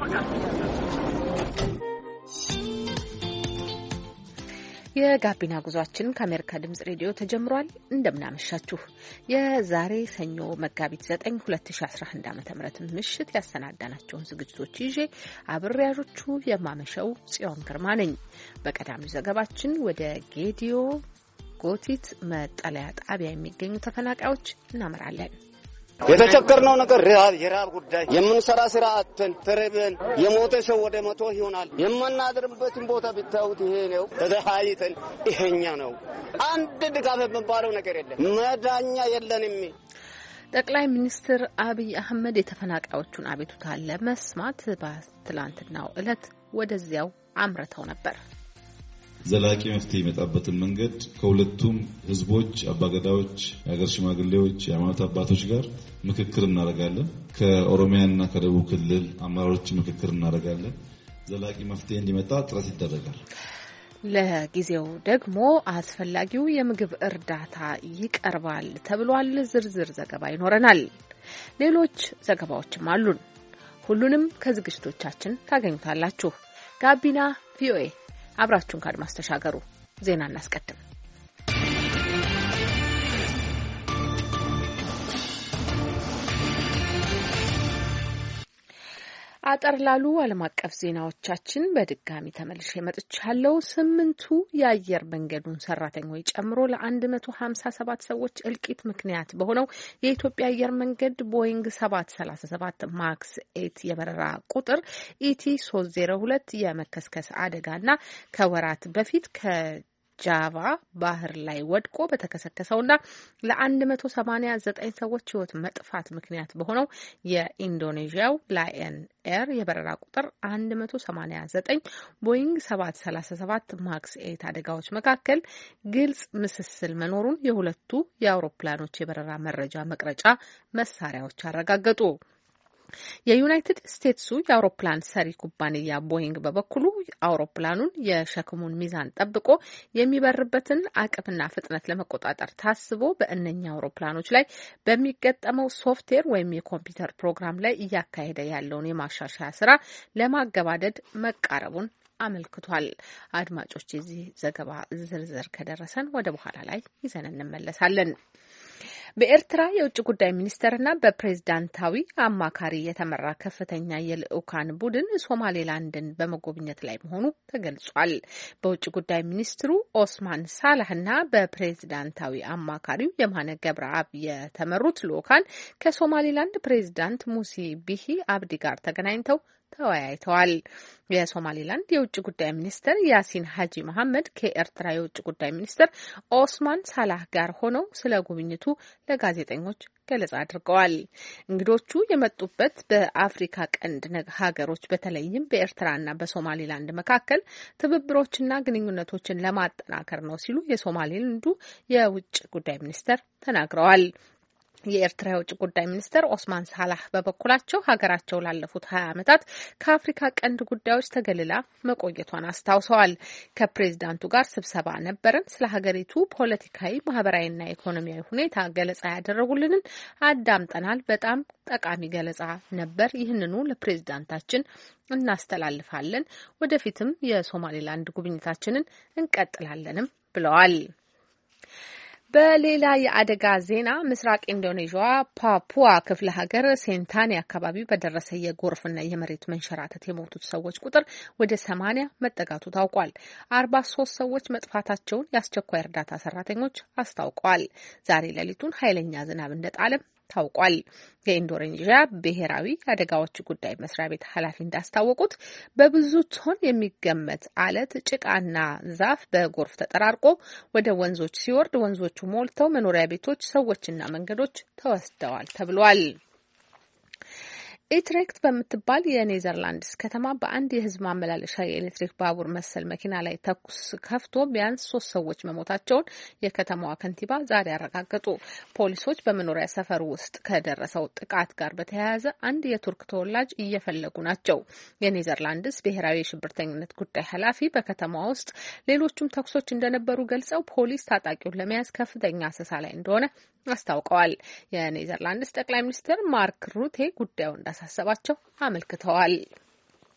የጋቢና ጉዟችን ከአሜሪካ ድምጽ ሬዲዮ ተጀምሯል። እንደምናመሻችሁ የዛሬ ሰኞ መጋቢት 9 2011 ዓ.ም ምሽት ያሰናዳናቸውን ዝግጅቶች ይዤ አብሬያጆቹ የማመሸው ጽዮን ግርማ ነኝ። በቀዳሚው ዘገባችን ወደ ጌዲዮ ጎቲት መጠለያ ጣቢያ የሚገኙ ተፈናቃዮች እናመራለን። የተቸገርነው ነገር የራብ ጉዳይ የምንሰራ ስራ አጥተን ተረበን የሞተ ሰው ወደ 100 ይሆናል። የማናድርበትን ቦታ ብታዩት ይሄ ነው። ተደሃይተን ይሄኛ ነው። አንድ ድጋፍ የሚባለው ነገር የለም። መዳኛ የለንም። ጠቅላይ ሚኒስትር አብይ አህመድ የተፈናቃዮቹን አቤቱታ ለመስማት በትላንትናው ዕለት ወደዚያው አምርተው ነበር። ዘላቂ መፍትሄ የመጣበትን መንገድ ከሁለቱም ህዝቦች አባገዳዎች፣ የሀገር ሽማግሌዎች፣ የሃይማኖት አባቶች ጋር ምክክር እናደርጋለን። ከኦሮሚያና ከደቡብ ክልል አመራሮች ምክክር እናደርጋለን። ዘላቂ መፍትሄ እንዲመጣ ጥረት ይደረጋል። ለጊዜው ደግሞ አስፈላጊው የምግብ እርዳታ ይቀርባል ተብሏል። ዝርዝር ዘገባ ይኖረናል። ሌሎች ዘገባዎችም አሉን። ሁሉንም ከዝግጅቶቻችን ታገኙታላችሁ። ጋቢና ቪኦኤ አብራችሁን ካድማስ ተሻገሩ። ዜና እናስቀድም። አጠር ላሉ ዓለም አቀፍ ዜናዎቻችን በድጋሚ ተመልሼ መጥቻለሁ። 8ቱ የአየር መንገዱን ሰራተኞች ጨምሮ ለ157 ሰዎች እልቂት ምክንያት በሆነው የኢትዮጵያ አየር መንገድ ቦይንግ 737 ማክስ 8 የበረራ ቁጥር ኢቲ 302 የመከስከስ አደጋና ከወራት በፊት ጃቫ ባህር ላይ ወድቆ በተከሰከሰውና ለ189 ሰዎች ሕይወት መጥፋት ምክንያት በሆነው የኢንዶኔዥያው ላየን ኤር የበረራ ቁጥር 189 ቦይንግ 737 ማክስ 8 አደጋዎች መካከል ግልጽ ምስስል መኖሩን የሁለቱ የአውሮፕላኖች የበረራ መረጃ መቅረጫ መሳሪያዎች አረጋገጡ። የዩናይትድ ስቴትሱ የአውሮፕላን ሰሪ ኩባንያ ቦይንግ በበኩሉ አውሮፕላኑን የሸክሙን ሚዛን ጠብቆ የሚበርበትን አቅምና ፍጥነት ለመቆጣጠር ታስቦ በእነኛ አውሮፕላኖች ላይ በሚገጠመው ሶፍትዌር ወይም የኮምፒውተር ፕሮግራም ላይ እያካሄደ ያለውን የማሻሻያ ስራ ለማገባደድ መቃረቡን አመልክቷል። አድማጮች፣ የዚህ ዘገባ ዝርዝር ከደረሰን ወደ በኋላ ላይ ይዘን እንመለሳለን። በኤርትራ የውጭ ጉዳይ ሚኒስተርና በፕሬዝዳንታዊ አማካሪ የተመራ ከፍተኛ የልዑካን ቡድን ሶማሌላንድን በመጎብኘት ላይ መሆኑ ተገልጿል። በውጭ ጉዳይ ሚኒስትሩ ኦስማን ሳላህና በፕሬዝዳንታዊ አማካሪው የማነ ገብረአብ የተመሩት ልዑካን ከሶማሌላንድ ፕሬዝዳንት ሙሲ ቢሂ አብዲ ጋር ተገናኝተው ተወያይተዋል። የሶማሌላንድ የውጭ ጉዳይ ሚኒስትር ያሲን ሀጂ መሐመድ ከኤርትራ የውጭ ጉዳይ ሚኒስትር ኦስማን ሳላህ ጋር ሆነው ስለ ጉብኝቱ ለጋዜጠኞች ገለጻ አድርገዋል። እንግዶቹ የመጡበት በአፍሪካ ቀንድ ሀገሮች በተለይም በኤርትራና በሶማሌላንድ መካከል ትብብሮችና ግንኙነቶችን ለማጠናከር ነው ሲሉ የሶማሌላንዱ የውጭ ጉዳይ ሚኒስትር ተናግረዋል። የኤርትራ የውጭ ጉዳይ ሚኒስትር ኦስማን ሳላህ በበኩላቸው ሀገራቸው ላለፉት 20 ዓመታት ከአፍሪካ ቀንድ ጉዳዮች ተገልላ መቆየቷን አስታውሰዋል። ከፕሬዝዳንቱ ጋር ስብሰባ ነበረን። ስለ ሀገሪቱ ፖለቲካዊ፣ ማህበራዊና ኢኮኖሚያዊ ሁኔታ ገለጻ ያደረጉልንን አዳምጠናል። በጣም ጠቃሚ ገለጻ ነበር። ይህንኑ ለፕሬዝዳንታችን እናስተላልፋለን። ወደፊትም የሶማሌላንድ ጉብኝታችንን እንቀጥላለንም ብለዋል። በሌላ የአደጋ ዜና ምስራቅ ኢንዶኔዥያ ፓፑዋ ክፍለ ሀገር ሴንታኒ አካባቢ በደረሰ የጎርፍና የመሬት መንሸራተት የሞቱት ሰዎች ቁጥር ወደ 80 መጠጋቱ ታውቋል። 43 ሰዎች መጥፋታቸውን የአስቸኳይ እርዳታ ሰራተኞች አስታውቀዋል። ዛሬ ሌሊቱን ኃይለኛ ዝናብ እንደጣለም ታውቋል። የኢንዶኔዥያ ብሔራዊ አደጋዎች ጉዳይ መስሪያ ቤት ኃላፊ እንዳስታወቁት በብዙ ቶን የሚገመት አለት፣ ጭቃና ዛፍ በጎርፍ ተጠራርቆ ወደ ወንዞች ሲወርድ ወንዞቹ ሞልተው መኖሪያ ቤቶች፣ ሰዎችና መንገዶች ተወስደዋል ተብሏል። ኢትሬክት በምትባል የኔዘርላንድስ ከተማ በአንድ የሕዝብ ማመላለሻ የኤሌክትሪክ ባቡር መሰል መኪና ላይ ተኩስ ከፍቶ ቢያንስ 3 ሰዎች መሞታቸውን የከተማዋ ከንቲባ ዛሬ አረጋገጡ። ፖሊሶች በመኖሪያ ሰፈር ውስጥ ከደረሰው ጥቃት ጋር በተያያዘ አንድ የቱርክ ተወላጅ እየፈለጉ ናቸው። የኔዘርላንድስ ብሔራዊ የሽብርተኝነት ጉዳይ ኃላፊ በከተማዋ ውስጥ ሌሎቹም ተኩሶች እንደነበሩ ገልጸው ፖሊስ ታጣቂውን ለመያዝ ከፍተኛ አሰሳ ላይ እንደሆነ አስታውቀዋል። የኔዘርላንድስ ጠቅላይ ሚኒስትር ማርክ ሩቴ ጉዳዩ እንዳሳሰባቸው አመልክተዋል።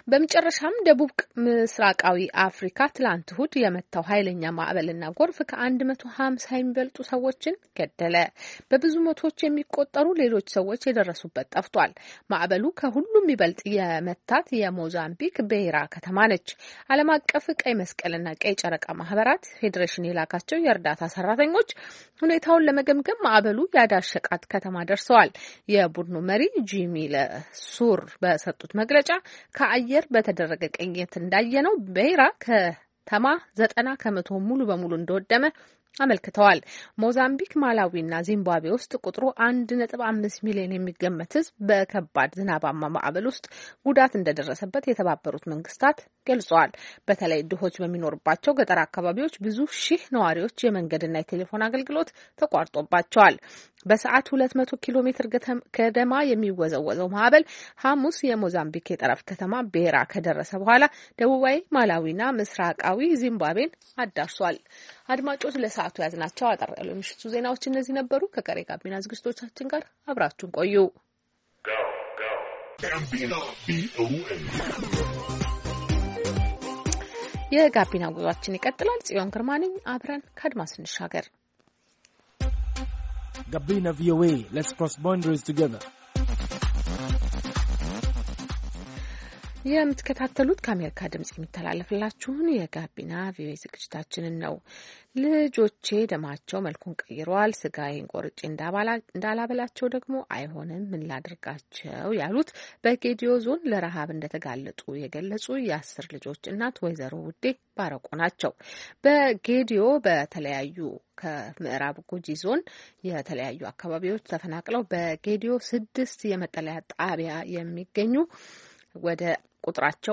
በመጨረሻም ደቡብ ምስራቃዊ አፍሪካ ትላንት እሁድ የመታው ኃይለኛ ማዕበልና ጎርፍ ከ150 የሚበልጡ ሰዎችን ገደለ። በብዙ መቶዎች የሚቆጠሩ ሌሎች ሰዎች የደረሱበት ጠፍቷል። ማዕበሉ ከሁሉም ይበልጥ የመታት የሞዛምቢክ ቤራ ከተማ ነች። ዓለም አቀፍ ቀይ መስቀልና ቀይ ጨረቃ ማህበራት ፌዴሬሽን የላካቸው የእርዳታ ሰራተኞች ሁኔታውን ለመገምገም ማዕበሉ ያዳሸቃት ከተማ ደርሰዋል። የቡድኑ መሪ ጂሚ ለሱር በሰጡት መግለጫ ከአየር በተደረገ ቅኝት እንዳየነው ቤራ ከተማ 90% ሙሉ በሙሉ እንደወደመ አመልክተዋል። ሞዛምቢክ፣ ማላዊና ዚምባብዌ ውስጥ ቁጥሩ 1.5 ሚሊዮን የሚገመት ሕዝብ በከባድ ዝናባማ ማዕበል ውስጥ ጉዳት እንደደረሰበት የተባበሩት መንግስታት ገልጸዋል። በተለይ ድሆች በሚኖርባቸው ገጠር አካባቢዎች ብዙ ሺህ ነዋሪዎች የመንገድና የቴሌፎን አገልግሎት ተቋርጦባቸዋል። በሰዓት 200 ኪሎ ሜትር ገደማ የሚወዘወዘው ማዕበል ሐሙስ የሞዛምቢክ የጠረፍ ከተማ ቤራ ከደረሰ በኋላ ደቡባዊ ማላዊና ምስራቃዊ ዚምባብዌን አዳርሷል። አድማጮች ለሰዓቱ ያዝናቸው አጠር ያሉ የምሽቱ ዜናዎች እነዚህ ነበሩ። ከቀሪ ጋቢና ዝግጅቶቻችን ጋር አብራችሁን ቆዩ። የጋቢና ጉዟችን ይቀጥላል። ጽዮን ግርማ ነኝ። አብረን ከአድማስ እንሻገር። Gabina VOA. Let's cross boundaries together. የምትከታተሉት ከአሜሪካ ድምጽ የሚተላለፍላችሁን የጋቢና ቪኦኤ ዝግጅታችንን ነው። ልጆቼ ደማቸው መልኩን ቀይረዋል፣ ስጋዬን ቆርጬ እንዳላበላቸው ደግሞ አይሆንም፣ ምን ላድርጋቸው ያሉት በጌዲዮ ዞን ለረሃብ እንደተጋለጡ የገለጹ የ10 ልጆች እናት ወይዘሮ ውዴ ባረቆ ናቸው። በጌዲዮ በተለያዩ ከምዕራብ ጉጂ ዞን የተለያዩ አካባቢዎች ተፈናቅለው በጌዲዮ 6 የመጠለያ ጣቢያ የሚገኙ ወደ ቁጥራቸው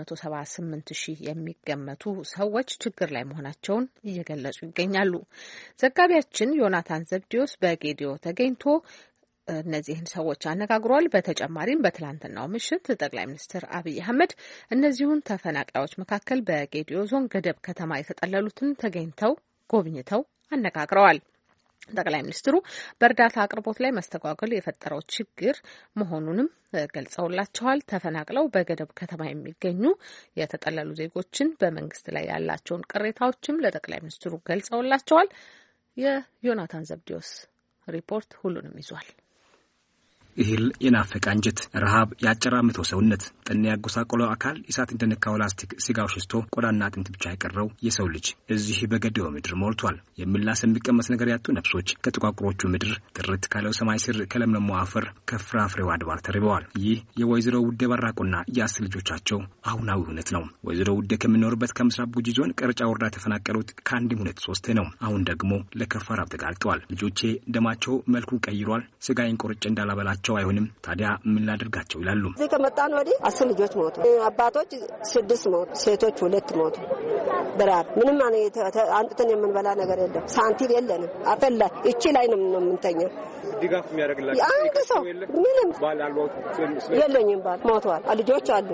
178,000 የሚገመቱ ሰዎች ችግር ላይ መሆናቸውን እየገለጹ ይገኛሉ። ዘጋቢያችን ዮናታን ዘብዲዮስ በጌዲዮ ተገኝቶ እነዚህን ሰዎች አነጋግሯል። በተጨማሪም በትላንትናው ምሽት ጠቅላይ ሚኒስትር አብይ አህመድ እነዚሁን ተፈናቃዮች መካከል በጌዲዮ ዞን ገደብ ከተማ የተጠለሉትን ተገኝተው ጎብኝተው አነጋግረዋል። ጠቅላይ ሚኒስትሩ በእርዳታ አቅርቦት ላይ መስተጓጎል የፈጠረው ችግር መሆኑንም ገልጸውላቸዋል። ተፈናቅለው በገደብ ከተማ የሚገኙ የተጠለሉ ዜጎችን በመንግስት ላይ ያላቸውን ቅሬታዎችም ለጠቅላይ ሚኒስትሩ ገልጸውላቸዋል። የዮናታን ዘብዲዮስ ሪፖርት ሁሉንም ይዟል። እህል የናፈቀ አንጀት፣ ረሃብ ያጨራመተው ሰውነት፣ ጠና ያጎሳቆለው አካል፣ እሳት እንደነካው ላስቲክ ስጋው ሽስቶ ቆዳና አጥንት ብቻ የቀረው የሰው ልጅ እዚህ በገደው ምድር ሞልቷል። የሚላስ የሚቀመስ ነገር ያጡ ነፍሶች ከጥቋቁሮቹ ምድር ጥርት ካለው ሰማይ ስር ከለምለሙ አፈር ከፍራፍሬው አድባር ተርበዋል። ይህ የወይዘሮ ውዴ ባራቆና የ10 ልጆቻቸው አሁናዊ እውነት ነው። ወይዘሮ ውዴ ከሚኖርበት ከምስራቅ ጉጂ ዞን ቀርጫ ወረዳ የተፈናቀሉት ከአንድም 2-3 ነው። አሁን ደግሞ ለከፋ ረሃብ ተጋልጠዋል። ልጆቼ ደማቸው መልኩን ቀይሯል፣ ስጋዬን ቆርጬ እንዳላበላቸው አይሆንም፣ ታዲያ ምን ላድርጋቸው ይላሉ። እዚህ ከመጣን ወዲህ 10 ልጆች ሞቱ። አባቶች 6 ሞቱ፣ ሴቶች 2 ሞቱ። በራብ ምንም አንጥተን የምንበላ ነገር የለም። ሳንቲም የለንም። አፈላ እቺ ላይ ነው የምንተኛው። ድጋፍ የሚያደርግላችሁ አንድ ሰው ምንም ባል አልወጥ የለኝም። ባል ሞቷል። ልጆች አሉ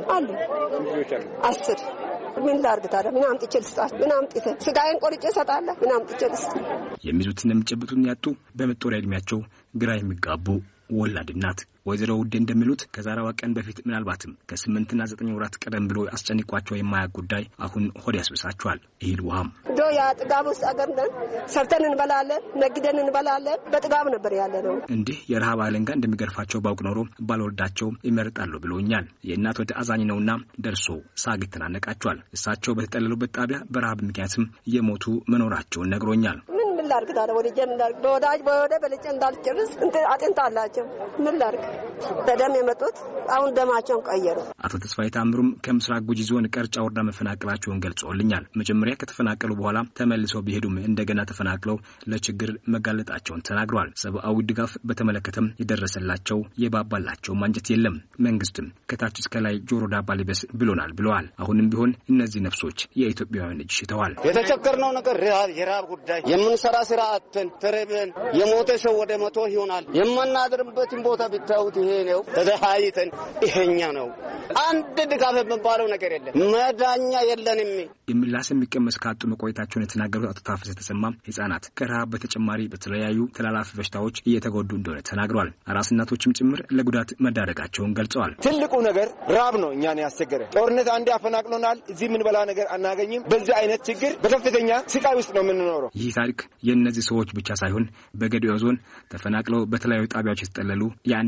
10 ምን ላድርግ ታዲያ? ምን አምጥቼ ልስጣት? ምን አምጥቼ ስጋዬን ቆርጬ እሰጣለሁ? ምን አምጥቼ ልስጥ? የሚይዙትን የሚጨብጡን ያጡ በመጦሪያ እድሜያቸው ግራ የሚጋቡ ወላድ እናት ወይዘሮ ውዴ እንደሚሉት ከዛሬዋ ቀን በፊት ምናልባትም ከ8 እና 9 ወራት ቀደም ብሎ አስጨንቋቸው የማያውቅ ጉዳይ አሁን ሆድ ያስብሳቸዋል። እህል ውሃም ያ ጥጋብ ውስጥ አገርነን ሰርተን እንበላለን፣ ነግደን እንበላለን። በጥጋብ ነበር ያለ ነው። እንዲህ የረሃብ አለንጋ እንደሚገርፋቸው ባውቅ ኖሮ ባልወልዳቸው ይመርጣሉ ብሎኛል። የእናት ወደ አዛኝ ነውና ደርሶ ሳግ ተናነቃቸዋል። እሳቸው በተጠለሉበት ጣቢያ በረሃብ ምክንያትም የሞቱ መኖራቸውን ነግሮኛል። ምን ላድርግ ታዲያ? ወደ ጀን ላድርግ በወዳጅ በወደ በልጬ እንዳልጨርስ አጥንት አላቸው። ምን ላድርግ? በደም የመጡት አሁን ደማቸውን ቀየሩ። አቶ ተስፋዬ ታምሩም ከምስራቅ ጉጂ ዞን ቀርጫ ወረዳ መፈናቀላቸውን ገልጸውልኛል። መጀመሪያ ከተፈናቀሉ በኋላ ተመልሰው ቢሄዱም እንደገና ተፈናቅለው ለችግር መጋለጣቸውን ተናግረዋል። ሰብአዊ ድጋፍ በተመለከተም የደረሰላቸው የባባላቸው ማንጀት የለም። መንግስትም ከታች እስከ ላይ ጆሮ ዳባ ሊበስ ብሎናል ብለዋል። አሁንም ቢሆን እነዚህ ነፍሶች የኢትዮጵያውያን እጅ ሽተዋል። የተቸገርነው ነገር የራብ ጉዳይ፣ የምንሰራ ስራ አጥተን ተረበን የሞተ ሰው ወደ 100 ይሆናል። የማናድርበትን ቦታ ብታዩት ይሄ ነው። ተደሃይተን ይሄኛ ነው። አንድ ድጋፍ የሚባለው ነገር የለም። መዳኛ የለንም። የሚላስ የሚቀመስ ካጡ መቆየታቸውን የተናገሩት አቶ ታፈሰ ተሰማ ህጻናት ከረሃብ በተጨማሪ በተለያዩ ተላላፊ በሽታዎች እየተጎዱ እንደሆነ ተናግረዋል። አራስ እናቶችም ጭምር ለጉዳት መዳረጋቸውን ገልጸዋል። ትልቁ ነገር ራብ ነው እኛን ያስቸገረ። ጦርነት አንዴ አፈናቅሎናል። እዚህ ምን በላ ነገር አናገኝም። በዚህ አይነት ችግር በከፍተኛ ስቃይ ውስጥ ነው የምንኖረው። ይህ ታሪክ የእነዚህ ሰዎች ብቻ ሳይሆን በጌዲኦ ዞን ተፈናቅለው በተለያዩ ጣቢያዎች የተጠለሉ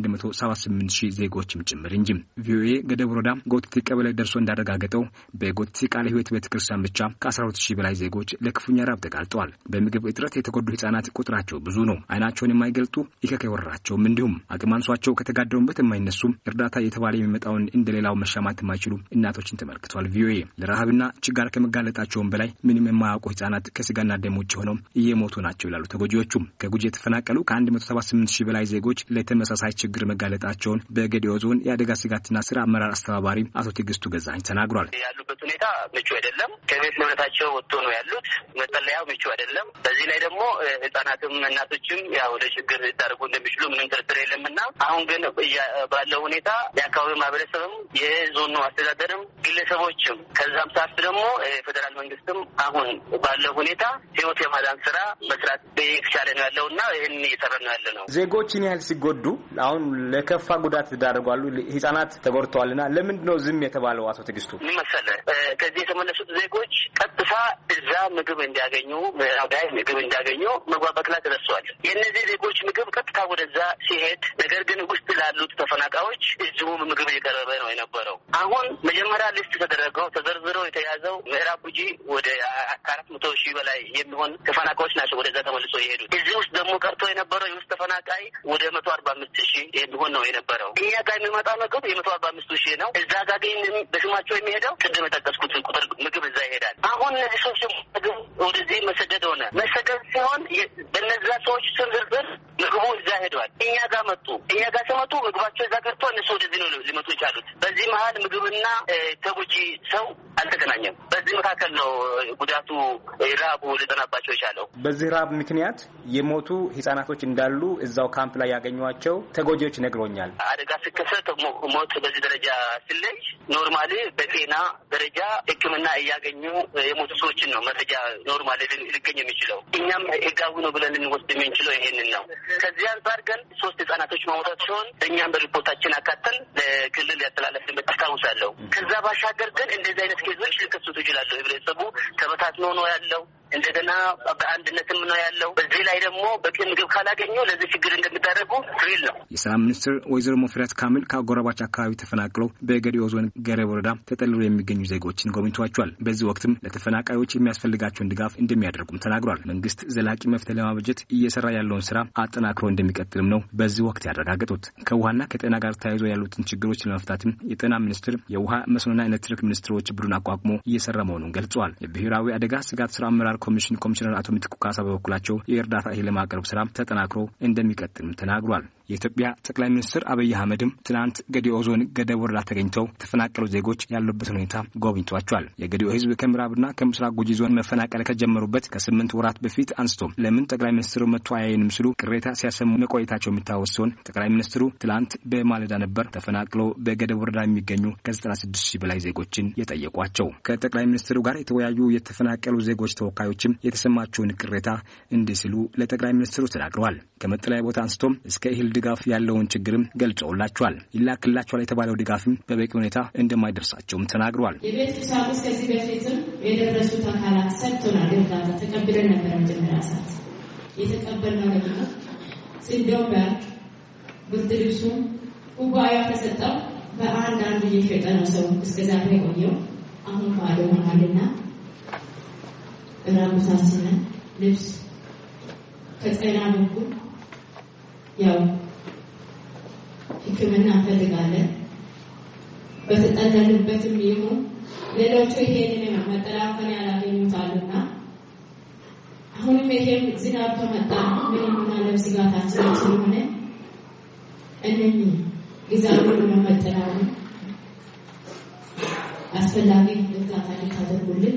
የ178,000 ዜጎችም ጭምር እንጂ። ቪኦኤ ገደብ ወረዳ ጎትቲ ቀበሌ ደርሶ እንዳረጋገጠው በጎትቲ ቃለ ሕይወት ቤተክርስቲያን ብቻ ከ12,000 በላይ ዜጎች ለክፉኛ ራብ ተጋልጠዋል። በምግብ እጥረት የተጎዱ ህጻናት ቁጥራቸው ብዙ ነው። አይናቸውን የማይገልጡ ኢከከ ወራቸውም እንዲሁም አቅም አንሷቸው ከተጋደሙበት የማይነሱ እርዳታ የተባለ የሚመጣውን እንደሌላው መሻማት የማይችሉ እናቶችን ተመልክቷል። ቪኦኤ ለረሃብና ችጋር ከመጋለጣቸውም በላይ ምንም የማያውቁ ህጻናት ከስጋና ደም ውጭ ሆነው እየሞቱ ናቸው ይላሉ ተጎጂዎቹ። ከጉጂ የተፈናቀሉ ከ178,000 በላይ ዜጎች ለተመሳሳይ ችግር መጋለጣቸውን በጌዲኦ ዞን የአደጋ ስጋትና ስራ አመራር አስተባባሪ አቶ ትግስቱ ገዛኝ ተናግሯል። ያሉበት ሁኔታ ምቹ አይደለም። ከቤት ንብረታቸው ወጥቶ ነው ያሉት። መጠለያው ምቹ አይደለም። በዚህ ላይ ደግሞ ህጻናትም እናቶችም ያው ለችግር ሊዳረጉ እንደሚችሉ ምንም ጥርጥር የለምና አሁን ግን ባለው ሁኔታ የአካባቢው ማህበረሰብም የዞኑ አስተዳደርም ግለሰቦችም ከዛም ሳፍ ደግሞ ፌደራል መንግስትም አሁን ባለው ሁኔታ ህይወት የማዳን ስራ መስራት እየተቻለ ነው ያለውና ይህን እየሰራ ነው ያለ ነው። ዜጎችን ያህል ሲጎዱ አሁን ለከፋ ጉዳት ተዳርጓሉ። ህጻናት ተጎድተዋልና ለምንድን ነው ዝም የተባለው? አቶ ትግስቱ ምን መሰለህ ከዚህ የተመለሱት ዜጎች ቀጥታ እዛ ምግብ እንዲያገኙ ምዕራባዊ ምግብ እንዲያገኙ መግባባት ላይ ተደርሷል። የእነዚህ ዜጎች ምግብ ቀጥታ ወደዛ ሲሄድ ነገር ግን ውስጥ ላሉት ተፈናቃዮች እዚሁ ምግብ እየቀረበ ነው የነበረው። አሁን መጀመሪያ ሊስት ተደረገው ተዘርዝረው የተያዘው ምዕራብ ጉጂ ወደ 400,000 በላይ የሚሆን ተፈናቃዮች ናቸው ወደዛ ተመልሶ የሄዱት። እዚህ ውስጥ ደግሞ ቀርቶ የነበረው የውስጥ ተፈናቃይ ወደ 145,000 የሚሆን ነው የነበረው። እኛ ጋር የሚመጣ ምግብ 145,000 ነው። እዛ ጋር ግን በስማቸው የሚሄደው ቅድም የጠቀስኩት ቁጥር ምግብ እዛ ይሄዳል። አሁን እነዚህ ሰዎች ምግብ ወደዚህ መሰደድ ሆነ። መሰደድ ሲሆን በነዛ ሰዎች ስም ዝርዝር ምግቡ እዛ ሄዷል። እኛ ጋር መጡ። እኛ ጋር ሲመጡ ምግባቸው እዛ ቀርቶ እነሱ ወደዚህ ነው ሊመጡ የቻሉት። በዚህ መሀል ምግብና ተጎጂ ሰው አልተገናኘም። በዚህ መካከል ነው ጉዳቱ ራቡ ሊጠናባቸው የቻለው። በዚህ ራብ ምክንያት የሞቱ ህጻናቶች እንዳሉ እዛው ካምፕ ላይ ያገኟቸው ተጎጂዎች ነግሮኛል። አደጋ ሲከሰት ሞት በዚህ ደረጃ ሲለይ ኖርማሊ በጤና ደረጃ ሕክምና እያገኙ የሞቱ ሰዎችን ነው መረጃ ኖርማሊ ሊገኝ የሚችለው። እኛም ህጋዊ ነው ብለን ልንወስድ የምንችለው ይሄንን ነው። ከዚህ አንጻር ግን 3 ህጻናቶች መሞታቸውን እኛም በሪፖርታችን አካተን ለክልል ያስተላለፍንበት አስታውሳለሁ። ከዛ ባሻገር ግን እንደዚህ አይነት ኬዞች ሊከሰቱ ይችላሉ። ህብረተሰቡ ተበታትኖ ነው ያለው። እንደገና በአንድነትም ነው ያለው። በዚህ ላይ ደግሞ በቂ ምግብ ካላገኙ ለዚህ ችግር እንደሚዳረጉ ትሪል ነው። የሰላም ሚኒስትር ወይዘሮ ሙፈሪያት ካሚል ከአጎራባች አካባቢ ተፈናቅለው በጌዲኦ ዞን ገረብ ወረዳ ተጠልለው የሚገኙ ዜጎችን ጎብኝቷቸዋል። በዚህ ወቅትም ለተፈናቃዮች የሚያስፈልጋቸውን ድጋፍ እንደሚያደርጉም ተናግሯል። መንግስት ዘላቂ መፍትሄ ለማበጀት እየሰራ ያለውን ስራ አጠናክሮ እንደሚቀጥልም ነው በዚህ ወቅት ያረጋገጡት። ከውሃና ከጤና ጋር ተያይዞ ያሉትን ችግሮች ለመፍታትም የጤና ሚኒስትር የውሃ መስኖና ኤሌክትሪክ ሚኒስትሮች ቡድን አቋቁሞ እየሰራ መሆኑን ገልጸዋል። የብሔራዊ አደጋ ስጋት ስራ አመራር ኮሚሽነር አቶ ምትኩ ካሳ በበኩላቸው የእርዳታ እህል ለማቅረብ ስራ ተጠናክሮ እንደሚቀጥልም ተናግሯል። የኢትዮጵያ ጠቅላይ ሚኒስትር አብይ አህመድም ትናንት ጌዲኦ ዞን ገደብ ወረዳ ተገኝተው ተፈናቀሉ ዜጎች ያሉበት ሁኔታ ጎብኝቷቸዋል። የጌዲኦ ህዝብ ከምዕራብና ከምስራቅ ጉጂ ዞን መፈናቀል ከጀመሩበት ከ8 ወራት በፊት አንስቶ ለምን ጠቅላይ ሚኒስትሩ መጥቶ አያየንም ሲሉ ቅሬታ ሲያሰሙ መቆየታቸው የሚታወስ ሲሆን ጠቅላይ ሚኒስትሩ ትናንት በማለዳ ነበር ተፈናቅለው በገደብ ወረዳ የሚገኙ ከ96,000 በላይ ዜጎችን የጠየቋቸው። ከጠቅላይ ሚኒስትሩ ጋር የተወያዩ የተፈናቀሉ ዜጎች ተወካዮችም የተሰማቸውን ቅሬታ እንዲህ ሲሉ ለጠቅላይ ሚኒስትሩ ተናግረዋል። ከመጠለያ ቦታ አንስቶም እስከ እህል ድጋፍ ያለውን ችግርም ገልጸውላቸዋል። ይላክላቸዋል የተባለው ድጋፍም በበቂ ሁኔታ እንደማይደርሳቸውም ተናግረዋል። የቤት ቁሳቁስ ከዚህ በፊትም የደረሱት አካላት ሰጥቶናል። እርዳታ ተቀብለን ነበር። መጀመሪያ ሰዓት የተቀበልነው ደግሞ ስንዴው ባንክ ብርድ ልብሱ ኩባያ ተሰጠው በአንድ እየሸጠ ነው ሰው እስከዛሬ ቆየው። አሁን ባዶ ሆኗልና ራቁታችንን ልብስ ከጤና በኩል ያው ሕክምና እንፈልጋለን። በተጠለሉበትም ይሁን ሌሎቹ ይሄንን መጠላከን ያላገኙታልና አሁንም ይሄም ዝናብ ከመጣ ምንም ማለት ስጋታችን ስለሆነ እነኚህ ግዛው ለመጠላው አስፈላጊ እርዳታ እንድታደርጉልን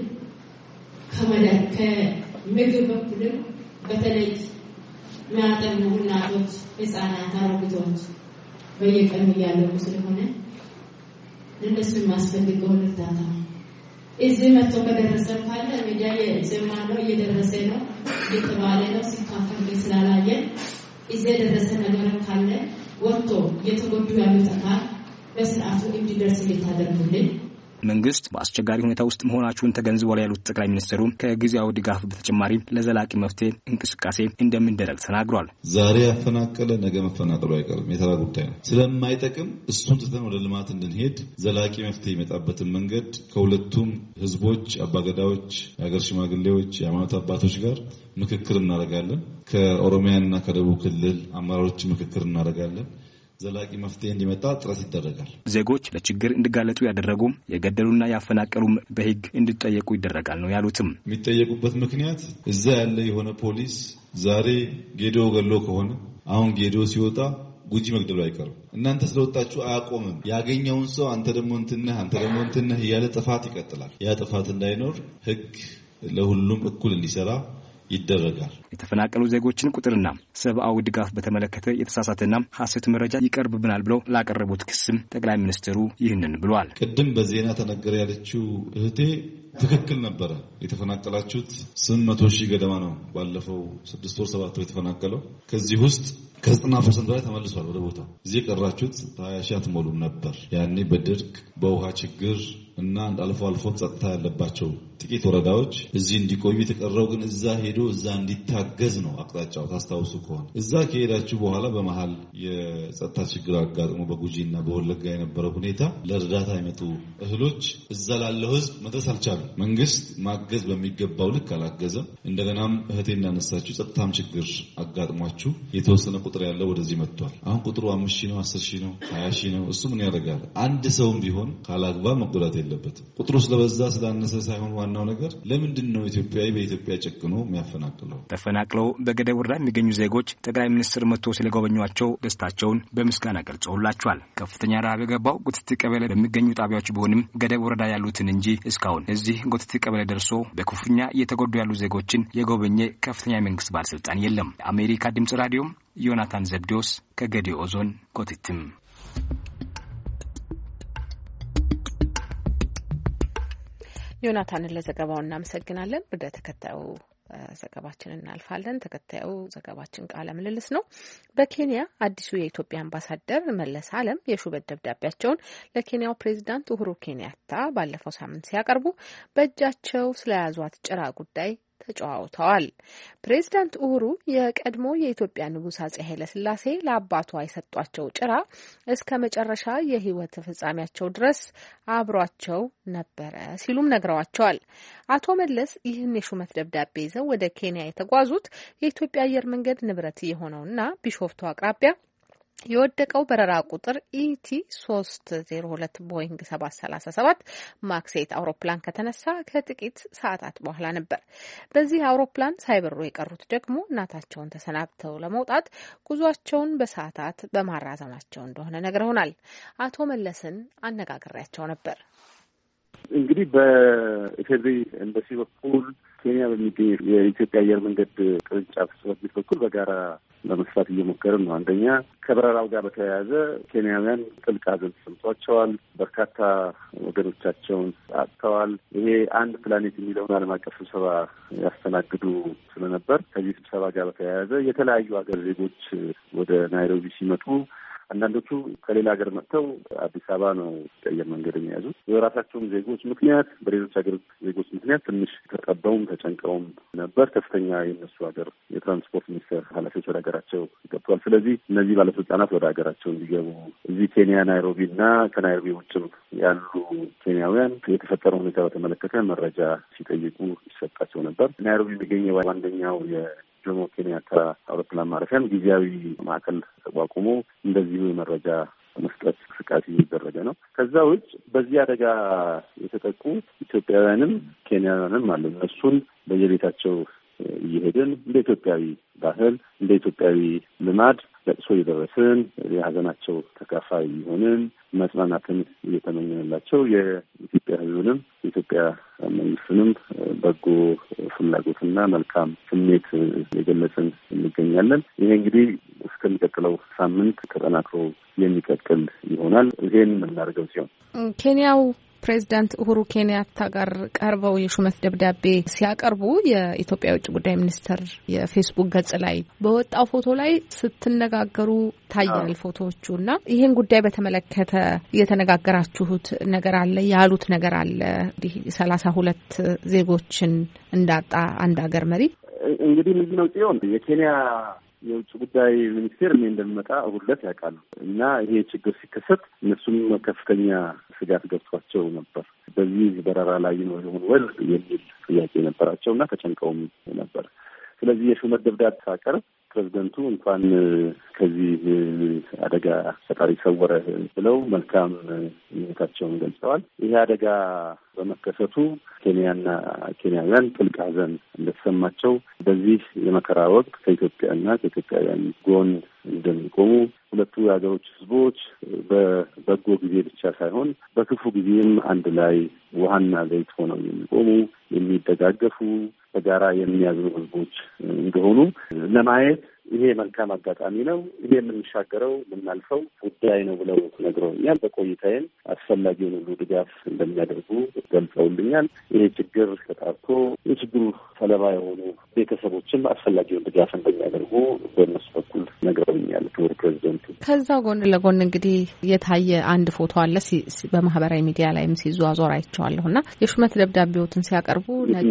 ከምግብ በኩልም በተለይ ማጠኑ እናቶች፣ ህጻናት፣ አሮጊቶች በየቀኑ ያለው ስለሆነ ለነሱ ማስፈልገው እርዳታ እዚህ መጥቶ ከደረሰ ካለ ሚዲያ የዘማነው እየደረሰ ነው እየተባለ ነው ሲካፈል ስላላየን እዚህ የደረሰ ነገር ካለ ወጥቶ የተጎዱ ያሉት አካል በስርዓቱ እንዲደርስ ሊታደርጉልን መንግስት በአስቸጋሪ ሁኔታ ውስጥ መሆናቸውን ተገንዝበው ያሉት ጠቅላይ ሚኒስትሩ ከጊዜያዊ ድጋፍ በተጨማሪ ለዘላቂ መፍትሄ እንቅስቃሴ እንደሚደረግ ተናግሯል። ዛሬ ያፈናቀለ ነገ መፈናቀሉ አይቀርም፣ የተራ ጉዳይ ነው። ስለማይጠቅም እሱን ትተን ወደ ልማት እንድንሄድ ዘላቂ መፍትሄ የመጣበትን መንገድ ከሁለቱም ህዝቦች፣ አባገዳዎች፣ የሀገር ሽማግሌዎች፣ የሃይማኖት አባቶች ጋር ምክክር እናደርጋለን። ከኦሮሚያና ከደቡብ ክልል አመራሮች ምክክር እናደርጋለን። ዘላቂ መፍትሄ እንዲመጣ ጥረት ይደረጋል። ዜጎች ለችግር እንዲጋለጡ ያደረጉ የገደሉና ያፈናቀሉ በህግ እንዲጠየቁ ይደረጋል ነው ያሉትም። የሚጠየቁበት ምክንያት እዛ ያለ የሆነ ፖሊስ ዛሬ ጌዶ ገሎ ከሆነ አሁን ጌዶ ሲወጣ ጉጂ መግደሉ አይቀርም። እናንተ ስለወጣችሁ አያቆምም። ያገኘውን ሰው አንተ ደግሞ እንትነህ ያለ ጥፋት ይቀጥላል። ያ ጥፋት እንዳይኖር ህግ ለሁሉም እኩል እንዲሰራ ይደረጋል። የተፈናቀሉ ዜጎችን ቁጥርና ሰብአዊ ድጋፍ በተመለከተ የተሳሳተና ሐሰት መረጃ ይቀርብብናል ብለው ላቀረቡት ክስም ጠቅላይ ሚኒስትሩ ይህንን ብለዋል። ቅድም በዜና ተነገረ ያለችው እህቴ ትክክል ነበረ። የተፈናቀላችሁት 800,000 ገደማ ነው። ባለፈው 6 ወር 7 ወር የተፈናቀለው ከዚህ ውስጥ ከ90% በላይ ተመልሷል ወደ ቦታው። እዚህ ቀራችሁት 20,000 አትሞሉም ነበር። ያኔ በድርቅ በውሃ ችግር እና አልፎ አልፎ ጸጥታ ያለባቸው ጥቂት ወረዳዎች እዚህ እንዲቆዩ የተቀረው ግን እዛ ሄዶ እዛ እንዲታገዝ ነው አቅጣጫው። ታስታውሱ ከሆነ እዛ ከሄዳችሁ በኋላ በመሃል የጸጥታ ችግር አጋጥሞ በጉጂና በወለጋ የነበረው ሁኔታ ለእርዳታ የመጡ እህሎች እዛ ላለው ህዝብ መድረስ አልቻሉም። መንግስት ማገዝ በሚገባው ልክ አላገዘም። እንደገናም እህቴ እንዳነሳችሁ ጸጥታም ችግር አጋጥሟችሁ የተወሰነ ቁጥር ያለው ወደዚህ መጥቷል። አሁን ቁጥሩ 5,000 ነው፣ 10,000 ነው፣ 20,000 ነው። እሱ ምን ያደርጋል? አንድ ሰውም ቢሆን ካላግባብ መጎዳት የለበትም። ቁጥሩ ስለበዛ ስላነሰ ሳይሆን ዋናው ነገር ለምንድን ነው ኢትዮጵያዊ በኢትዮጵያ ጨክኖ የሚያፈናቅለው? ተፈናቅለው በገደብ ወረዳ የሚገኙ ዜጎች ጠቅላይ ሚኒስትር መጥቶ ስለጎበኟቸው ደስታቸውን በምስጋና ገልጸውላቸዋል። ከፍተኛ ረሃብ የገባው ጉትት ቀበሌ በሚገኙ ጣቢያዎች ቢሆንም ገደብ ወረዳ ያሉትን እንጂ እስካሁን እዚህ ጉትት ቀበሌ ደርሶ በክፉኛ እየተጎዱ ያሉ ዜጎችን የጎበኘ ከፍተኛ የመንግስት ባለስልጣን የለም። አሜሪካ ድምጽ ራዲዮም ዮናታን ዘብዴዎስ ከገዲኦ ዞን ኮቲትም። ዮናታንን ለዘገባው እናመሰግናለን። ወደ ተከታዩ ዘገባችን እናልፋለን። ተከታዩ ዘገባችን ቃለ ምልልስ ነው። በኬንያ አዲሱ የኢትዮጵያ አምባሳደር መለስ አለም የሹመት ደብዳቤያቸውን ለኬንያው ፕሬዝዳንት ኡሁሩ ኬንያታ ባለፈው ሳምንት ሲያቀርቡ በእጃቸው ስለያዟት ጭራ ጉዳይ ተጨዋውተዋል። ፕሬዝዳንት ኡሁሩ የቀድሞ የኢትዮጵያ ንጉሥ አጼ ኃይለሥላሴ ለአባቷ የሰጧቸው ጭራ እስከ መጨረሻ የህይወት ፍጻሜያቸው ድረስ አብሯቸው ነበረ ሲሉም ነግረዋቸዋል። አቶ መለስ ይህን የሹመት ደብዳቤ ይዘው ወደ ኬንያ የተጓዙት የኢትዮጵያ አየር መንገድ ንብረት የሆነውና ቢሾፍቱ አቅራቢያ የወደቀው በረራ ቁጥር ኢቲ 302 ቦይንግ 737 ማክስ 8 አውሮፕላን ከተነሳ ከጥቂት ሰዓታት በኋላ ነበር። በዚህ አውሮፕላን ሳይበሩ የቀሩት ደግሞ እናታቸውን ተሰናብተው ለመውጣት ጉዟቸውን በሰዓታት በማራዘማቸው እንደሆነ ነግረውናል። አቶ መለስን አነጋግሬያቸው ነበር። እንግዲህ በኢፌዴሪ ኤምባሲ በኩል ኬንያ በሚገኝ የኢትዮጵያ አየር መንገድ ቅርንጫፍ ጽሕፈት ቤት በኩል በጋራ ለመስራት እየሞከርን ነው። አንደኛ ከበረራው ጋር በተያያዘ ኬንያውያን ጥልቅ ሐዘን ተሰምቷቸዋል። በርካታ ወገኖቻቸውን አጥተዋል። ይሄ አንድ ፕላኔት የሚለውን ዓለም አቀፍ ስብሰባ ያስተናግዱ ስለነበር ከዚህ ስብሰባ ጋር በተያያዘ የተለያዩ ሀገር ዜጎች ወደ ናይሮቢ ሲመጡ አንዳንዶቹ ከሌላ ሀገር መጥተው አዲስ አበባ ነው አየር መንገድ የያዙት። የራሳቸውን ዜጎች ምክንያት በሌሎች ሀገር ዜጎች ምክንያት ትንሽ ተጠበውም ተጨንቀውም ነበር። ከፍተኛ የነሱ ሀገር የትራንስፖርት ሚኒስቴር ኃላፊዎች ወደ ሀገራቸው ገብተዋል። ስለዚህ እነዚህ ባለስልጣናት ወደ ሀገራቸው እንዲገቡ እዚህ ኬንያ ናይሮቢ እና ከናይሮቢ ውጭም ያሉ ኬንያውያን የተፈጠረው ሁኔታ በተመለከተ መረጃ ሲጠይቁ ይሰጣቸው ነበር። ናይሮቢ የሚገኘው አንደኛው ጆሞ ኬንያታ አውሮፕላን ማረፊያም ጊዜያዊ ማዕከል ተቋቁሞ እንደዚሁ የመረጃ መስጠት እንቅስቃሴ እየተደረገ ነው። ከዛ ውጭ በዚህ አደጋ የተጠቁ ኢትዮጵያውያንም ኬንያውያንም አሉ። እነሱን በየቤታቸው እየሄድን እንደ ኢትዮጵያዊ ባህል እንደ ኢትዮጵያዊ ልማድ ለቅሶ እየደረስን የሀዘናቸው ተካፋይ የሆንን መጽናናትን እየተመኘንላቸው የኢትዮጵያ ሕዝብንም የኢትዮጵያ መንግስትንም በጎ ፍላጎትና መልካም ስሜት የገለጽን እንገኛለን። ይሄ እንግዲህ እስከሚቀጥለው ሳምንት ተጠናክሮ የሚቀጥል ይሆናል። ይሄን የምናደርገው ሲሆን ኬንያው ፕሬዚዳንት ኡሁሩ ኬንያታ ጋር ቀርበው የሹመት ደብዳቤ ሲያቀርቡ የኢትዮጵያ የውጭ ጉዳይ ሚኒስትር የፌስቡክ ገጽ ላይ በወጣው ፎቶ ላይ ስትነጋገሩ ታያል ፎቶዎቹና ይሄን ጉዳይ በተመለከተ የተነጋገራችሁት ነገር አለ ያሉት ነገር አለ? እንግዲህ 32 ዜጎችን እንዳጣ አንድ ሀገር መሪ እንግዲህ ምንድነው ጽዮን የኬንያ የውጭ ጉዳይ ሚኒስቴር እኔ እንደምመጣ ሁለት ያውቃሉ እና ይሄ ችግር ሲከሰት እነሱም ከፍተኛ ስጋት ገብቷቸው ነበር። በዚህ በረራ ላይ ነው የሆነ ወል የሚል ጥያቄ ነበራቸው እና ተጨንቀውም ነበር። ስለዚህ የሹመት ደብዳቤ ሳቀርብ ፕሬዚደንቱ እንኳን ከዚህ አደጋ ፈጣሪ ሰወረ ብለው መልካም ምኞታቸውን ገልጸዋል። ይሄ አደጋ በመከሰቱ ኬንያና ኬንያውያን ጥልቅ ሐዘን እንደተሰማቸው በዚህ የመከራ ወቅት ከኢትዮጵያና ከኢትዮጵያውያን ጎን እንደሚቆሙ ሁለቱ የሀገሮች ሕዝቦች በበጎ ጊዜ ብቻ ሳይሆን በክፉ ጊዜም አንድ ላይ ውሃና ዘይት ሆነው የሚቆሙ የሚደጋገፉ በጋራ የሚያዝኑ ሕዝቦች እንደሆኑ ለማየት ይሄ መልካም አጋጣሚ ነው። ይሄ የምንሻገረው የምናልፈው ጉዳይ ነው ብለው ነግረውኛል። በቆይታዬም አስፈላጊውን ሁሉ ድጋፍ እንደሚያደርጉ ገልጸውልኛል። ይሄ ችግር ተጣርቶ የችግሩ ሰለባ የሆኑ ቤተሰቦችም አስፈላጊውን ድጋፍ እንደሚያደርጉ በእነሱ በኩል ነግረውኛል ክቡር ፕሬዚደንቱ። ከዛ ጎን ለጎን እንግዲህ የታየ አንድ ፎቶ አለ በማህበራዊ ሚዲያ ላይም ሲዟዟር አይቼዋለሁ እና የሹመት ደብዳቤዎትን ሲያቀርቡ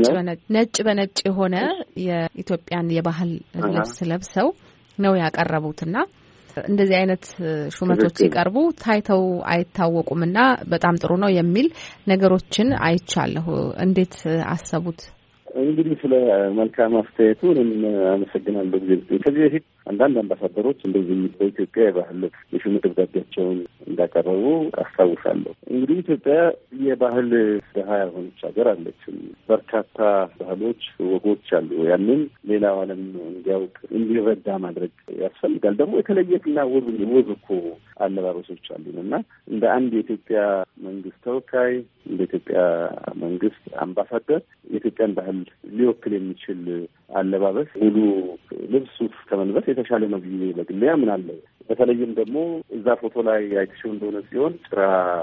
ነጭ በነጭ የሆነ የኢትዮጵያን የባህል ልብስ ለብሰው ነው ያቀረቡትና እንደዚህ አይነት ሹመቶች ሲቀርቡ ታይተው አይታወቁምና በጣም ጥሩ ነው የሚል ነገሮችን አይቻለሁ። እንዴት አሰቡት? እንግዲህ ስለ መልካም አስተያየቱ እኔም አመሰግናለሁ። ከዚህ በፊት አንዳንድ አምባሳደሮች እንደዚህ በኢትዮጵያ የባህል የሹመት ደብዳቤያቸውን እንዳቀረቡ አስታውሳለሁ። እንግዲህ ኢትዮጵያ የባህል ድሀ የሆነች ሀገር አለችም። በርካታ ባህሎች፣ ወጎች አሉ። ያንን ሌላው ዓለም እንዲያውቅ እንዲረዳ ማድረግ ያስፈልጋል። ደግሞ የተለየና ውብ እኮ አለባበሶች አሉን እና እንደ አንድ የኢትዮጵያ መንግስት ተወካይ እንደ ኢትዮጵያ መንግስት አምባሳደር የኢትዮጵያን ባህል ሊወክል የሚችል አለባበስ ሙሉ ልብስ ከመልበስ የተሻለ ነው ብዬ በግሌ አምናለሁ። በተለይም ደግሞ እዛ ፎቶ ላይ አይተሽው እንደሆነ ሲሆን ጭራ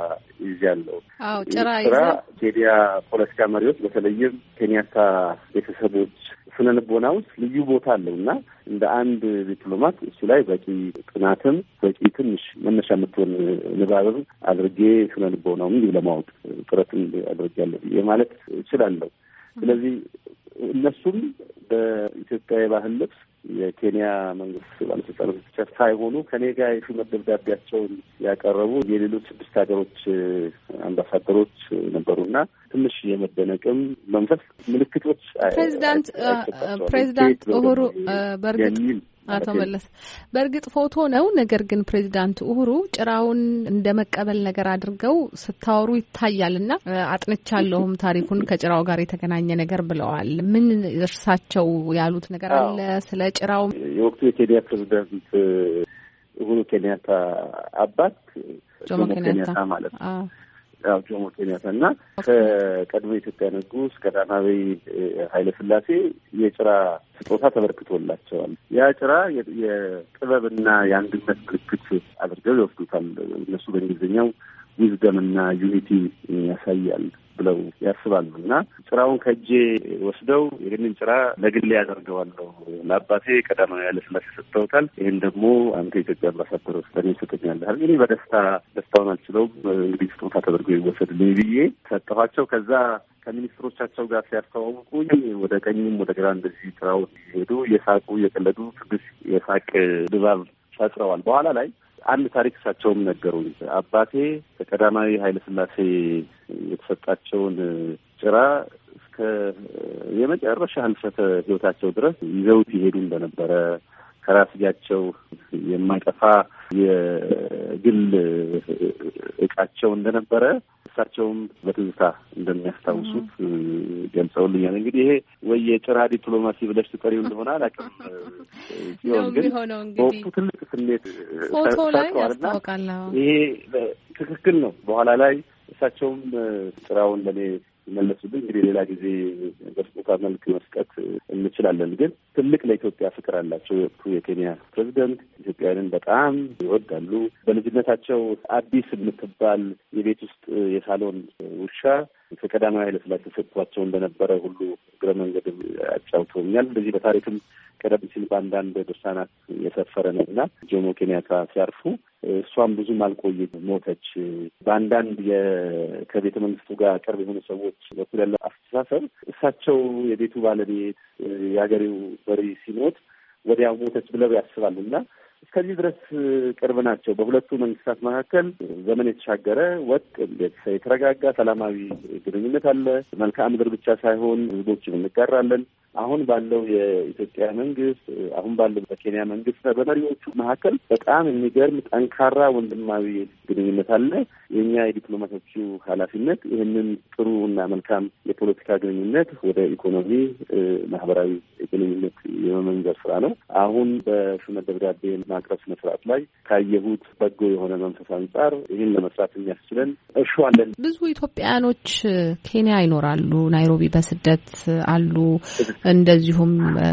ይዣለሁ። ጭራ ኬንያ ፖለቲካ መሪዎች በተለይም ኬንያታ ቤተሰቦች ስነ ልቦና ውስጥ ልዩ ቦታ አለው እና እንደ አንድ ዲፕሎማት እሱ ላይ በቂ ጥናትም በቂ ትንሽ መነሻ የምትሆን ንባብም አድርጌ ስነ ልቦናውም ለማወቅ ጥረትን አድርጌያለሁ ማለት እችላለሁ። ስለዚህ እነሱም በኢትዮጵያ የባህል ልብስ የኬንያ መንግስት ባለስልጣኖች ብቻ ሳይሆኑ ከኔ ጋር የሹመት ደብዳቤያቸውን ያቀረቡ የሌሎች 6 ሀገሮች አምባሳደሮች ነበሩና ትንሽ የመደነቅም መንፈስ ምልክቶች ፕሬዚዳንት ኡሁሩ በእርግጥ አቶ መለስ በእርግጥ ፎቶ ነው። ነገር ግን ፕሬዚዳንት ኡሁሩ ጭራውን እንደ መቀበል ነገር አድርገው ስታወሩ ይታያልና አጥንቻለሁም ታሪኩን ከጭራው ጋር የተገናኘ ነገር ብለዋል። ምን እርሳቸው ያሉት ነገር አለ ስለ ጭራው? የወቅቱ የኬንያ ፕሬዚዳንት ኡሁሩ ኬንያታ አባት ጆሞ ኬንያታ ማለት ነው ጆሞ ኬንያታ እና ከቀድሞ የኢትዮጵያ ንጉሥ ቀዳማዊ ኃይለ ሥላሴ የጭራ ስጦታ ተበርክቶላቸዋል። ያ ጭራ የጥበብና የአንድነት ምልክት አድርገው ይወስዱታል። እነሱ በእንግሊዝኛው ዊዝደምና ዩኒቲ ያሳያል ብለው ያስባሉ እና ጭራውን ከእጄ ወስደው ይህንን ጭራ ለግሌ ያደርገዋለሁ ለአባቴ ቀዳማዊ ኃይለ ሥላሴ ሰጥተውታል። ይህን ደግሞ አንተ የኢትዮጵያ አምባሳደር ለእኔ ሰጠኛለህ። እኔ ደስታውን አልችለውም። እንግዲህ ስጦታ ተደርጎ ይወሰድልኝ ብዬ ሰጠኋቸው። ከዛ ከሚኒስትሮቻቸው ጋር ሲያስተዋውቁኝ ወደ ቀኝም ወደ ግራ እንደዚህ ጭራውን ሄዱ እየሳቁ እየቀለዱ ትንሽ የሳቅ ድባብ ፈጥረዋል። በኋላ ላይ አንድ ታሪክ እሳቸውም ነገሩኝ። አባቴ ከቀዳማዊ ኃይለ ሥላሴ የተሰጣቸውን ጭራ እስከ የመጨረሻ ህልፈተ ህይወታቸው ድረስ ይዘውት ይሄዱ እንደነበረ ከራስጌያቸው የማይጠፋ የግል እቃቸው እንደነበረ እሳቸውም በትዝታ እንደሚያስታውሱት ገልጸውልኛል። እንግዲህ ይሄ ወይ የጭራ ዲፕሎማሲ ብለሽ ትጠሪው እንደሆነ አላውቅም። ሲሆን ግን በወቅቱ ትልቅ ስሜት ፎቶ ላይ ያስታውቃል። ይሄ ትክክል ነው። በኋላ ላይ እሳቸውም ጭራውን ለኔ መለሱልኝ። እንግዲህ ሌላ ጊዜ በስጦታ መልክ መስጠት እንችላለን። ግን ትልቅ ለኢትዮጵያ ፍቅር አላቸው። የወቅቱ የኬንያ ፕሬዚደንት ኢትዮጵያውያንን በጣም ይወዳሉ። በልጅነታቸው አዲስ የምትባል የቤት ውስጥ የሳሎን ውሻ ከቀዳማዊ ኃይለ ሥላሴ ተሰጥቷቸው እንደነበረ ሁሉ እግረ መንገድ አጫውተውኛል። እንደዚህ በታሪክም ቀደም ሲል በአንዳንድ ድርሳናት የሰፈረ ነው እና ጆሞ ኬንያታ ሲያርፉ እሷም ብዙም አልቆየ ሞተች። በአንዳንድ ከቤተ መንግስቱ ጋር ቅርብ የሆኑ ሰዎች በኩል ያለ አስተሳሰብ እሳቸው የቤቱ ባለቤት የሀገሬው መሪ ሲሞት ወዲያው ሞተች ብለው ያስባሉ እና እስከዚህ ድረስ ቅርብ ናቸው። በሁለቱ መንግስታት መካከል ዘመን የተሻገረ ወጥ የተረጋጋ ሰላማዊ ግንኙነት አለ። መልክዓ ምድር ብቻ ሳይሆን ህዝቦችን እንጋራለን። አሁን ባለው የኢትዮጵያ መንግስት አሁን ባለው በኬንያ መንግስት በመሪዎቹ መካከል በጣም የሚገርም ጠንካራ ወንድማዊ ግንኙነት አለ። የኛ የዲፕሎማቶቹ ኃላፊነት ይህንን ጥሩ እና መልካም የፖለቲካ ግንኙነት ወደ ኢኮኖሚ፣ ማህበራዊ ግንኙነት የመመንዘር ስራ ነው። አሁን በሹመት ደብዳቤ ማቅረብ ስነ ስርዓት ላይ ካየሁት በጎ የሆነ መንፈስ አንጻር ይህን ለመስራት የሚያስችለን እርሾ አለን። ብዙ ኢትዮጵያውያኖች ኬንያ ይኖራሉ፣ ናይሮቢ በስደት አሉ። እንደዚሁም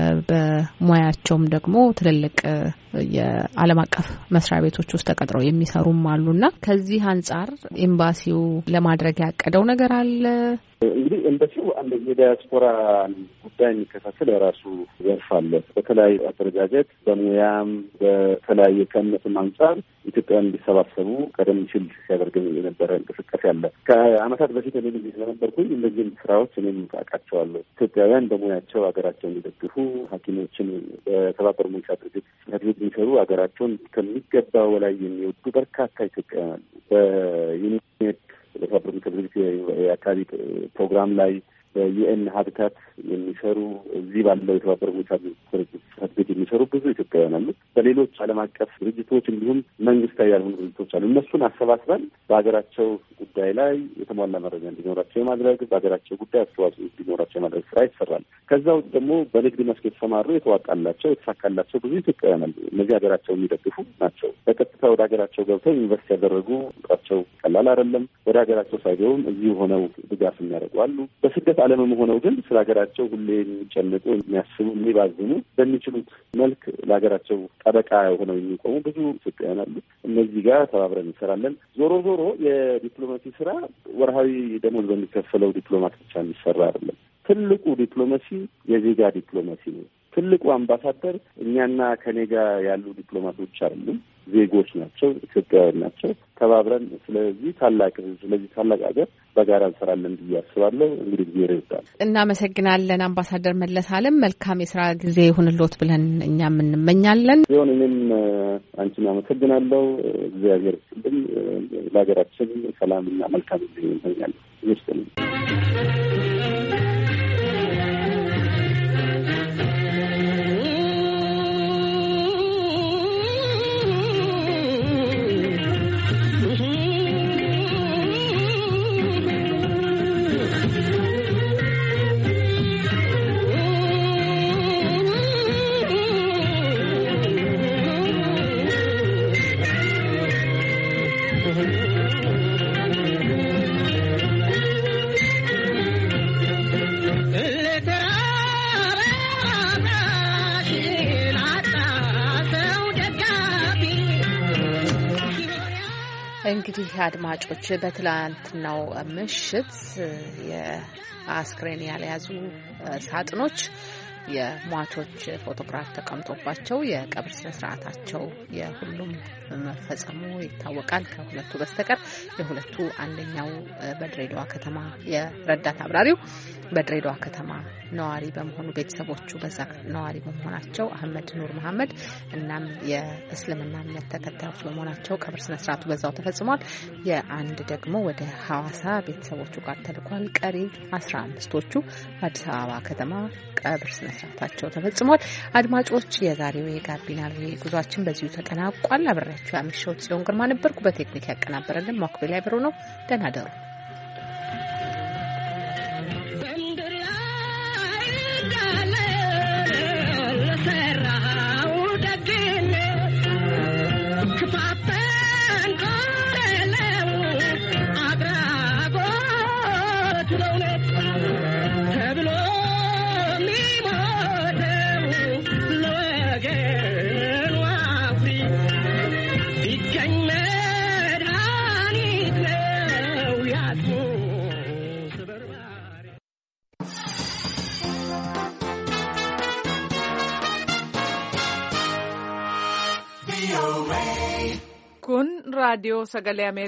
በሙያቸውም ደግሞ ትልልቅ የዓለም አቀፍ መስሪያ ቤቶች ውስጥ ተቀጥረው የሚሰሩም አሉና ከዚህ አንጻር ኤምባሲው ለማድረግ ያቀደው ነገር አለ? እንግዲህ ኤምባሲው አንድ የዲያስፖራ ጉዳይ የሚከታተል የራሱ ዘርፍ አለ። በተለያዩ አደረጃጀት በሙያም በተለያየ ከእምነትም አንጻር ኢትዮጵያውያን እንዲሰባሰቡ ቀደም ሲል ሲያደርግ የነበረ እንቅስቃሴ አለ። ከዓመታት በፊት እኔ ጊዜ ስለነበርኩኝ እነዚህም ስራዎች እኔም ታውቃቸዋለሁ። ኢትዮጵያውያን በሙያቸው ሀገራቸውን የሚደግፉ ሐኪሞችን በተባበሩት መንግስታት ድርጅት ጽሕፈት ቤት የሚሰሩ ሀገራቸውን ከሚገባው በላይ የሚወዱ በርካታ ኢትዮጵያውያን አሉ። በዩኒሴፍ በተባበሩት መንግስታት ድርጅት የአካባቢ ፕሮግራም ላይ በዩኤን ሀብታት የሚሰሩ እዚህ ባለው የተባበሩት መንግስታት ድርጅት ጽሕፈት ቤት የሚሰሩ ብዙ ኢትዮጵያውያን አሉ። በሌሎች ዓለም አቀፍ ድርጅቶች እንዲሁም መንግስታዊ ያልሆኑ ድርጅቶች አሉ። እነሱን አሰባስበን በሀገራቸው ጉዳይ ላይ የተሟላ መረጃ እንዲኖራቸው የማድረግ በሀገራቸው ጉዳይ አስተዋጽኦ እንዲኖራቸው የማድረግ ስራ ይሰራል። ከዛ ውጭ ደግሞ በንግድ መስክ የተሰማሩ የተዋጣላቸው የተሳካላቸው ብዙ ኢትዮጵያውያን አሉ። እነዚህ ሀገራቸው የሚደግፉ ናቸው። በቀጥታ ወደ ሀገራቸው ገብተው ዩኒቨርስቲ ያደረጉ ቁጥራቸው ቀላል አይደለም። ወደ ሀገራቸው ሳይገቡም እዚሁ ሆነው ድጋፍ የሚያደርጉ አሉ። በስደት ዓለምም ሆነው ግን ስለ ሀገራቸው ሁሌ የሚጨነቁ የሚያስቡ፣ የሚባዝኑ በሚችሉት መልክ ለሀገራቸው ጠበቃ ሆነው የሚቆሙ ብዙ ኢትዮጵያውያን አሉ። እነዚህ ጋር ተባብረን እንሰራለን። ዞሮ ዞሮ የዲፕሎማሲ ስራ ወርሃዊ ደሞዝ በሚከፈለው ዲፕሎማት ብቻ የሚሰራ አይደለም። ትልቁ ዲፕሎማሲ የዜጋ ዲፕሎማሲ ነው። ትልቁ አምባሳደር እኛና ከኔ ጋር ያሉ ዲፕሎማቶች አይደሉም፣ ዜጎች ናቸው፣ ኢትዮጵያውያን ናቸው። ተባብረን ስለዚህ ታላቅ ሀገር በጋራ እንሰራለን ብዬ አስባለሁ። እንግዲህ ጊዜ ይረዳል። እናመሰግናለን። አምባሳደር መለስ አለም መልካም የስራ ጊዜ ይሁንልዎት ብለን እኛም እንመኛለን። ሲሆን እኔም አንቺን አመሰግናለሁ። እግዚአብሔር ይስጥልኝ። ለሀገራችን ሰላምና መልካም ጊዜ እንመኛለን። ይስጥልኝ። እንግዲህ አድማጮች በትላንትናው ምሽት የአስክሬን ያልያዙ ሳጥኖች የሟቾች ፎቶግራፍ ተቀምጦባቸው የቀብር ስነ ስርዓታቸው የሁሉም መፈጸሙ ይታወቃል። ከሁለቱ በስተቀር የሁለቱ አንደኛው በድሬዳዋ ከተማ የረዳት አብራሪው በድሬዳዋ ከተማ ነዋሪ በመሆኑ ቤተሰቦቹ በዛ ነዋሪ በመሆናቸው አህመድ ኑር መሐመድ እናም የእስልምና እምነት ተከታዮች በመሆናቸው ቀብር ስነ ስርዓቱ በዛው ተፈጽሟል። የአንድ ደግሞ ወደ ሐዋሳ ቤተሰቦቹ ጋር ተልኳል። ቀሪ 15ቶቹ በአዲስ አበባ ከተማ ቀብር ስነ ስርዓታቸው ተፈጽሟል። አድማጮች የዛሬው የጋቢና ጉዟችን በዚሁ ተጠናቋል። አብሬያችሁ ያመሸሁት ጽዮን ግርማ ነበርኩ። በቴክኒክ ያቀናበረልን ሞክቤል ያብሮ ነው። ደህና ደሩ። Don't raadiyoo sagalee